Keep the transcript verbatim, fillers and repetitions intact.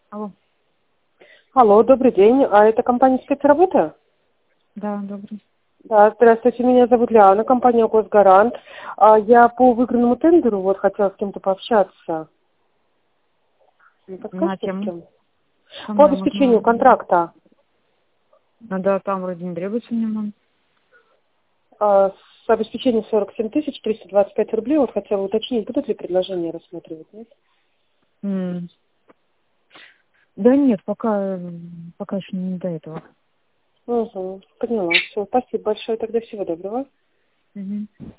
Алло. Алло, добрый день. А это компания «Спецработа»? Да, добрый. Да, здравствуйте, меня зовут Лиана, компания «Госгарант». А, Я по выигранному тендеру вот хотела с кем-то пообщаться. Не На подскажете, с тему. кем? Что По мне обеспечению нужно? контракта. Ну да, там вроде не требуется внимания. А, С обеспечением сорок семь тысяч триста двадцать пять рублей. Вот хотела уточнить, будут ли предложения рассматривать, нет? М. Да нет, пока, м, пока еще не до этого. Угу, поняла. Все, спасибо большое. Тогда всего доброго. Мгм.